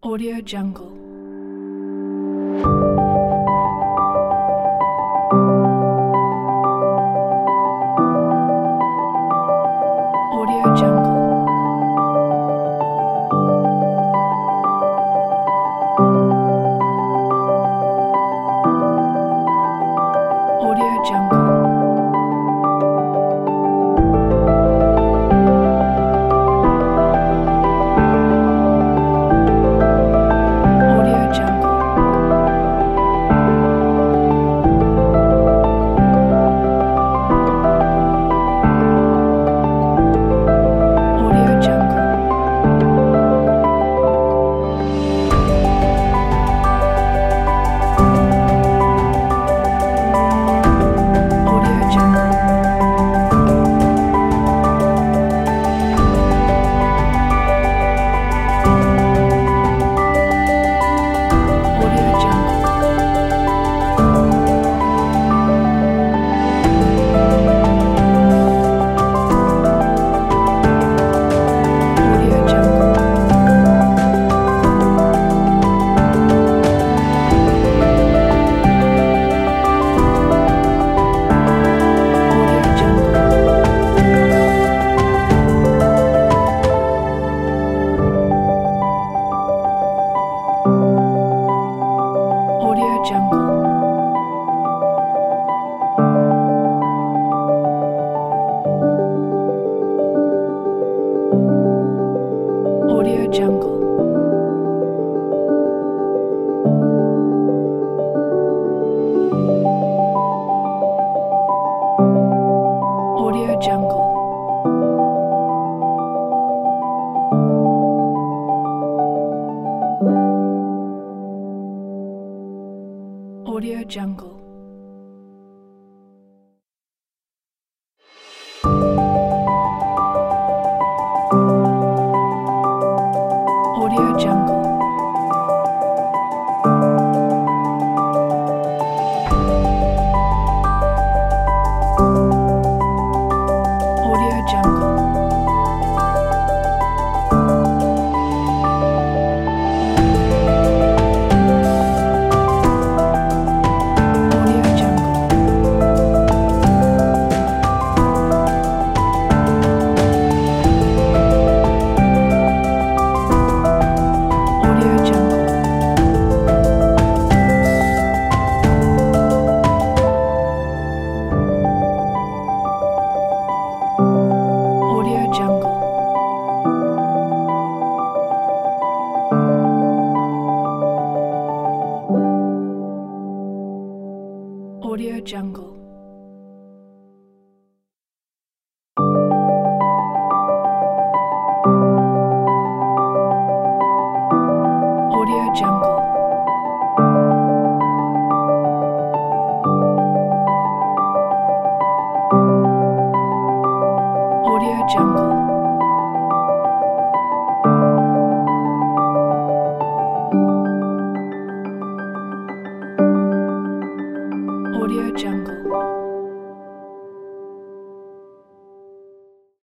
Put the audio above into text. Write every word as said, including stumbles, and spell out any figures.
Audio Jungle. Audio Jungle. Audio Jungle. Audio Jungle. Audio Jungle. Audio Jungle. Audio Jungle. Audio Jungle. Audio Jungle. Audio Jungle. Audio Jungle. Audio Jungle. Audio Jungle. Audio Jungle. Audio Jungle. Audio Jungle. Audio Jungle. Audio Jungle. Audio Jungle.